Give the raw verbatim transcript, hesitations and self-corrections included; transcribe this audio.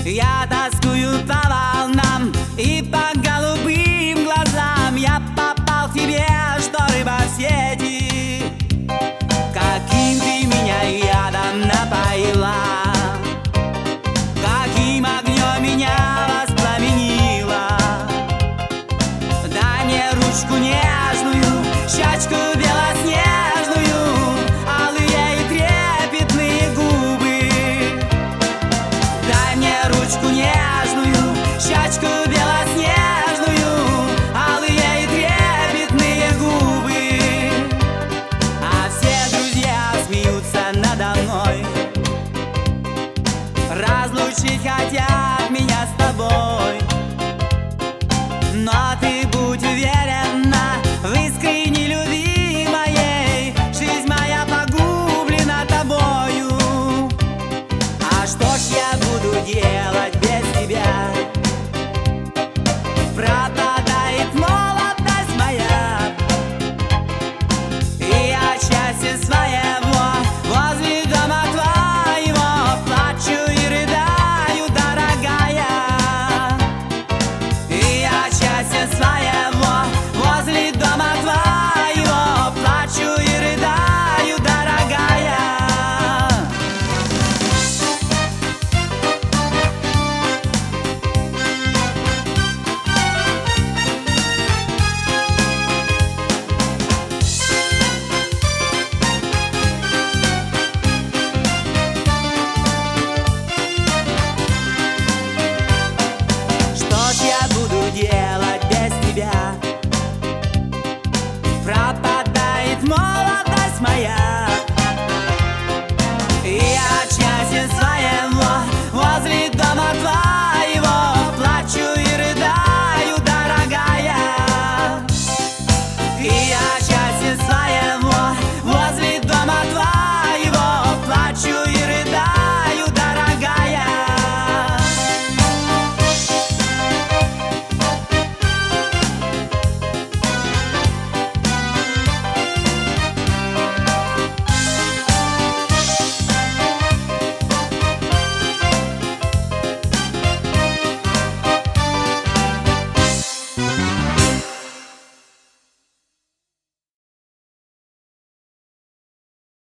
Я тоскую по волнам и по голубым глазам. Я попал к тебе, что рыба в сети. Каким ты меня ядом напоила, каким огнем меня воспламенила. Дай мне ручку нежную, щечку белоснежную, алые и трепетные губы. Дай мне ручку нежную, щечку белоснежную, алые и трепетные губы. А все друзья смеются надо мной, разлучить хотят меня с тобой. Но ты будь уверена в искренней любви моей, жизнь моя погублена тобою. А что ж я буду делать?